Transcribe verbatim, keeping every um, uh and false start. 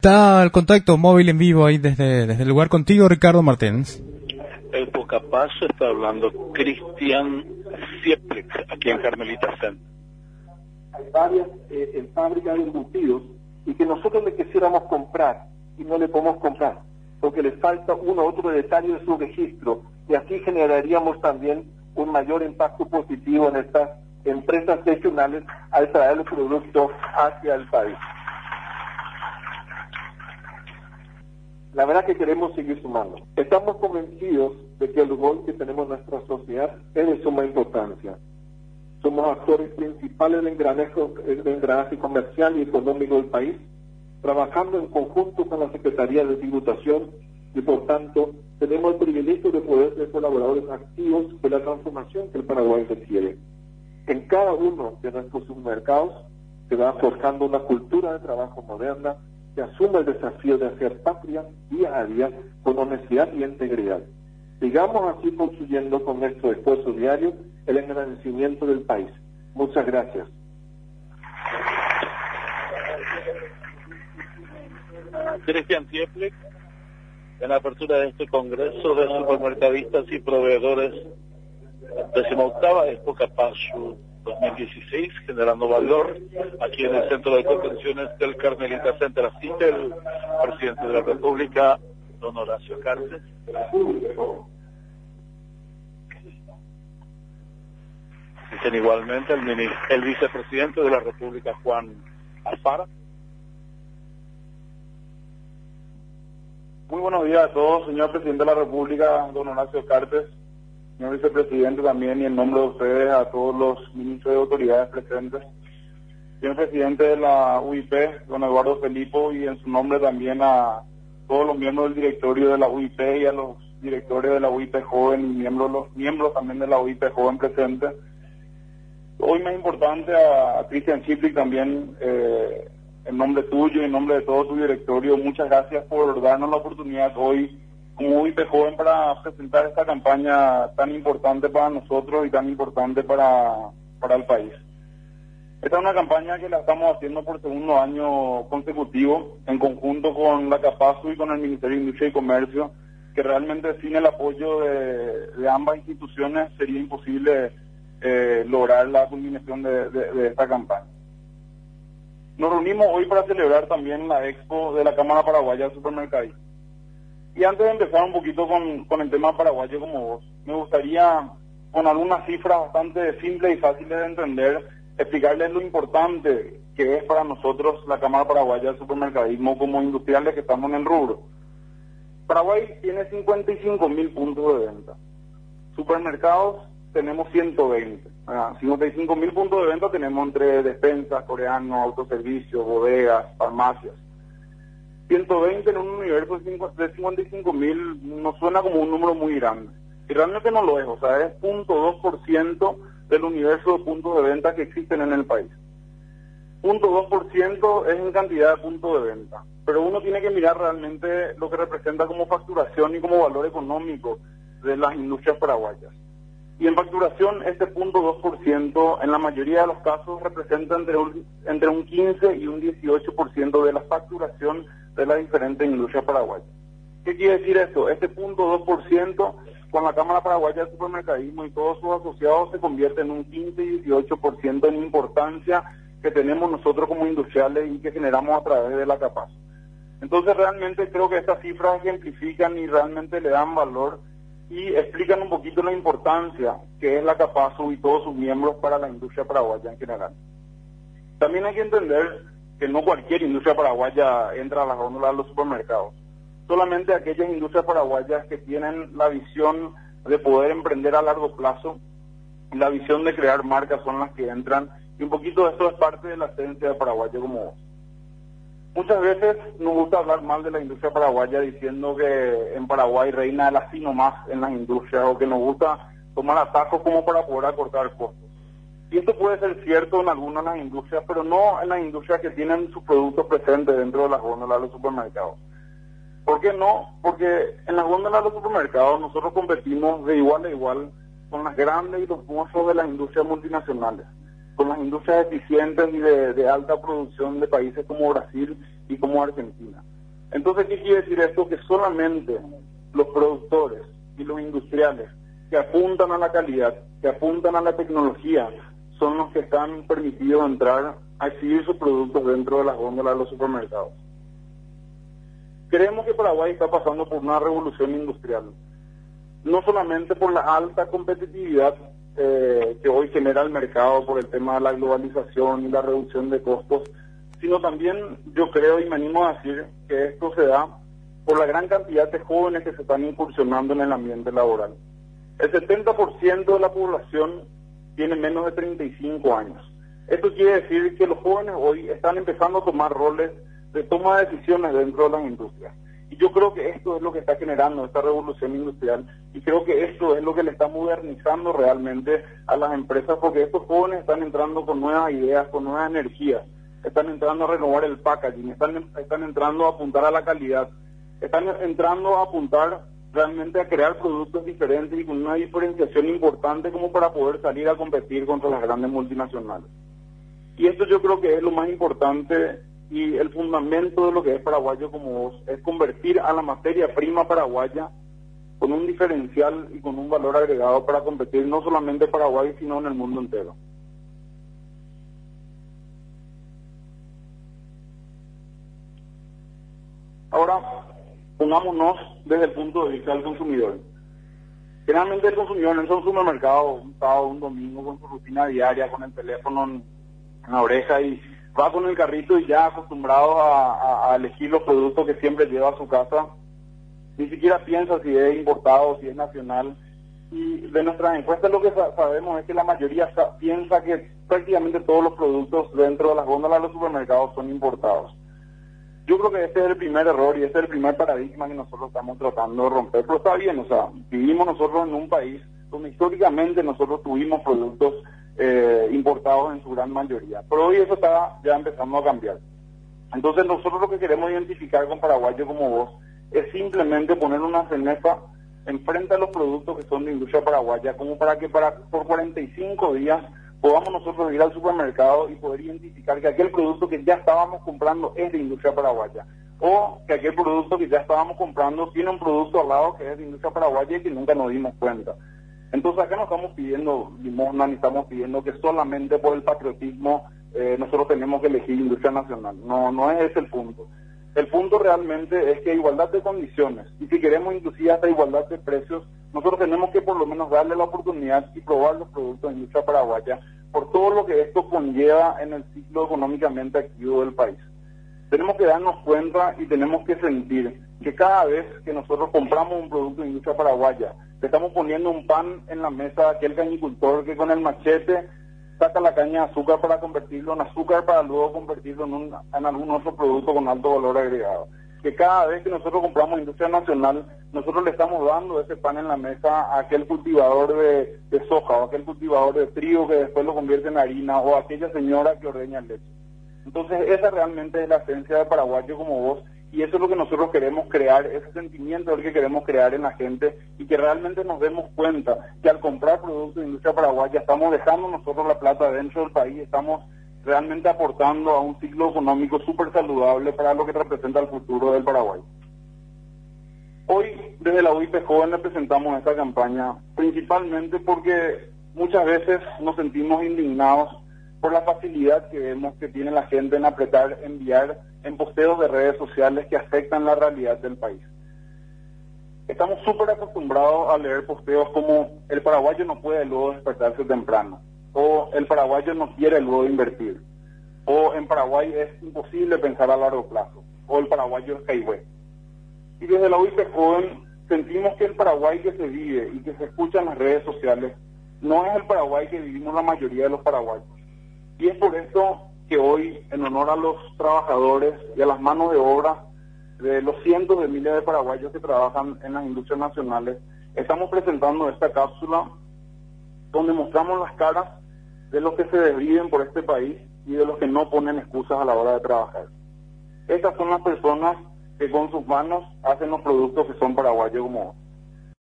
Está el contacto móvil en vivo ahí desde, desde el lugar contigo, Ricardo Martens. El Pocapaso está hablando Cristian Sieplek, aquí en Carmelita Center. Hay varias eh, en fábricas de embutidos y que nosotros le quisiéramos comprar y no le podemos comprar porque le falta uno u otro detalle de su registro y así generaríamos también un mayor impacto positivo en estas empresas regionales al traer el producto hacia el país. La verdad que queremos seguir sumando. Estamos convencidos de que el rol que tenemos en nuestra sociedad es de suma importancia. Somos actores principales del engranaje, del engranaje comercial y económico del país, trabajando en conjunto con la Secretaría de Tributación y, por tanto, tenemos el privilegio de poder ser colaboradores activos de la transformación que el Paraguay requiere. En cada uno de nuestros submercados se va forjando una cultura de trabajo moderna que asume el desafío de hacer patria día a día con honestidad y integridad. Sigamos así construyendo con nuestro esfuerzo diario el engrandecimiento del país. Muchas gracias. Cristian Sieplek, en la apertura de este Congreso de Supermercadistas y Proveedores, decimoctava Expo Capacho dos mil dieciséis, generando valor aquí en el Centro de Convenciones del Carmelita Center. Asiste el presidente de la República, don Horacio Cartes. Asisten igualmente el, el vicepresidente de la República, Juan Alfaro. Muy buenos días a todos, señor presidente de la República, don Horacio Cartes, señor vicepresidente también, y en nombre de ustedes a todos los ministros y autoridades presentes, señor presidente de la U I P, don Eduardo Felipo, y en su nombre también a todos los miembros del directorio de la U I P y a los directores de la U I P Joven y miembros, los miembros también de la U I P Joven presentes. Hoy más importante a, a Cristian Sieplek también, eh, en nombre tuyo y en nombre de todo tu directorio, muchas gracias por darnos la oportunidad hoy como U I P Joven para presentar esta campaña tan importante para nosotros y tan importante para, para el país. Esta es una campaña que la estamos haciendo por segundo año consecutivo, en conjunto con la CAPASU y con el Ministerio de Industria y Comercio, que realmente sin el apoyo de, de ambas instituciones sería imposible eh, lograr la culminación de, de, de esta campaña. Nos reunimos hoy para celebrar también la expo de la Cámara Paraguaya de Supermercadistas. Y antes de empezar un poquito con, con el tema paraguayo como vos, me gustaría, con algunas cifras bastante simples y fáciles de entender, explicarles lo importante que es para nosotros la Cámara Paraguaya de Supermercadismo como industriales que estamos en el rubro. Paraguay tiene cincuenta y cinco mil puntos de venta. Supermercados tenemos ciento veinte. Ah, cincuenta y cinco mil puntos de venta tenemos entre despensas, coreanos, autoservicios, bodegas, farmacias. ciento veinte en un universo de cincuenta y cinco mil nos suena como un número muy grande. Y realmente no lo es, o sea, es cero punto dos por ciento del universo de puntos de venta que existen en el país. cero punto dos por ciento es en cantidad de puntos de venta. Pero uno tiene que mirar realmente lo que representa como facturación y como valor económico de las industrias paraguayas. Y en facturación, este cero punto dos por ciento en la mayoría de los casos representa entre un, entre un quince y un dieciocho por ciento de la facturación de las diferentes industrias paraguayas. ¿Qué quiere decir esto? Este cero punto dos por ciento con la Cámara Paraguaya de Supermercadismo y todos sus asociados se convierte en un quince y dieciocho por ciento en importancia que tenemos nosotros como industriales y que generamos a través de la CAPAS. Entonces realmente creo que estas cifras ejemplifican y realmente le dan valor y explican un poquito la importancia que es la CAPASU y todos sus miembros para la industria paraguaya en general. También hay que entender que no cualquier industria paraguaya entra a las góndolas de los supermercados. Solamente aquellas industrias paraguayas que tienen la visión de poder emprender a largo plazo, la visión de crear marcas son las que entran, y un poquito de esto es parte de la esencia de Paraguayo como vos. Muchas veces nos gusta hablar mal de la industria paraguaya diciendo que en Paraguay reina el así nomás en las industrias, o que nos gusta tomar atajos como para poder acortar costos. Y esto puede ser cierto en algunas de las industrias, pero no en las industrias que tienen sus productos presentes dentro de las góndolas de los supermercados. ¿Por qué no? Porque en las góndolas de los supermercados nosotros competimos de igual a igual con las grandes y los monstruos de las industrias multinacionales, con las industrias eficientes y de, de alta producción de países como Brasil y como Argentina. Entonces, ¿qué quiere decir esto? Que solamente los productores y los industriales que apuntan a la calidad, que apuntan a la tecnología, son los que están permitidos entrar a exhibir sus productos dentro de las góndolas de los supermercados. Creemos que Paraguay está pasando por una revolución industrial, no solamente por la alta competitividad eh, que hoy genera el mercado por el tema de la globalización y la reducción de costos, sino también yo creo y me animo a decir que esto se da por la gran cantidad de jóvenes que se están incursionando en el ambiente laboral. El setenta por ciento de la población tiene menos de treinta y cinco años. Esto quiere decir que los jóvenes hoy están empezando a tomar roles de toma de decisiones dentro de las industrias. Y yo creo que esto es lo que está generando esta revolución industrial y creo que esto es lo que le está modernizando realmente a las empresas, porque estos jóvenes están entrando con nuevas ideas, con nuevas energías, están entrando a renovar el packaging, están, están entrando a apuntar a la calidad, están entrando a apuntar realmente a crear productos diferentes y con una diferenciación importante como para poder salir a competir contra las grandes multinacionales. Y esto yo creo que es lo más importante y el fundamento de lo que es paraguayo como vos, es convertir a la materia prima paraguaya con un diferencial y con un valor agregado para competir no solamente en Paraguay, sino en el mundo entero. Ahora, pongámonos desde el punto de vista del consumidor. Generalmente el consumidor en un supermercado, un sábado, un domingo, con su rutina diaria, con el teléfono en, en la oreja y va con el carrito y ya acostumbrado a, a, a elegir los productos que siempre lleva a su casa, ni siquiera piensa si es importado, si es nacional. Y de nuestras encuestas lo que sa- sabemos es que la mayoría sa- piensa que prácticamente todos los productos dentro de las góndolas de los supermercados son importados. Yo creo que este es el primer error y este es el primer paradigma que nosotros estamos tratando de romper, pero está bien, o sea, vivimos nosotros en un país donde históricamente nosotros tuvimos productos eh, importados en su gran mayoría, pero hoy eso está ya empezando a cambiar. Entonces nosotros lo que queremos identificar con Paraguayo como vos es simplemente poner una cenefa enfrente a los productos que son de industria paraguaya, como para que para por cuarenta y cinco días podamos nosotros ir al supermercado y poder identificar que aquel producto que ya estábamos comprando es de industria paraguaya, o que aquel producto que ya estábamos comprando tiene un producto al lado que es de industria paraguaya y que nunca nos dimos cuenta. Entonces acá no estamos pidiendo limosna ni estamos pidiendo que solamente por el patriotismo eh, nosotros tenemos que elegir industria nacional. No, no es ese el punto. El punto realmente es que hay igualdad de condiciones y si queremos inclusive hasta igualdad de precios, nosotros tenemos que por lo menos darle la oportunidad y probar los productos de industria paraguaya por todo lo que esto conlleva en el ciclo económicamente activo del país. Tenemos que darnos cuenta y tenemos que sentir que cada vez que nosotros compramos un producto de industria paraguaya, le estamos poniendo un pan en la mesa a aquel cañicultor que con el machete saca la caña de azúcar para convertirlo en azúcar para luego convertirlo en, un, en algún otro producto con alto valor agregado. Que cada vez que nosotros compramos industria nacional, nosotros le estamos dando ese pan en la mesa a aquel cultivador de, de soja o aquel cultivador de trigo que después lo convierte en harina o a aquella señora que ordeña leche. Entonces esa realmente es la esencia de paraguayo como vos y eso es lo que nosotros queremos crear, ese sentimiento es el que queremos crear en la gente y que realmente nos demos cuenta que al comprar productos de industria paraguaya estamos dejando nosotros la plata dentro del país, estamos realmente aportando a un ciclo económico súper saludable para lo que representa el futuro del Paraguay. Hoy, desde la U I P Joven, presentamos esta campaña principalmente porque muchas veces nos sentimos indignados por la facilidad que vemos que tiene la gente en apretar, enviar en posteos de redes sociales que afectan la realidad del país. Estamos súper acostumbrados a leer posteos como el paraguayo no puede luego despertarse temprano, o el paraguayo no quiere luego invertir, o en Paraguay es imposible pensar a largo plazo, o el paraguayo es caigüe. Y desde la U I P Joven sentimos que el Paraguay que se vive y que se escucha en las redes sociales no es el Paraguay que vivimos la mayoría de los paraguayos. Y es por eso que hoy, en honor a los trabajadores y a las manos de obra de los cientos de miles de paraguayos que trabajan en las industrias nacionales, estamos presentando esta cápsula donde mostramos las caras de los que se desviven por este país y de los que no ponen excusas a la hora de trabajar. Estas son las personas que con sus manos hacen los productos que son paraguayos como otros.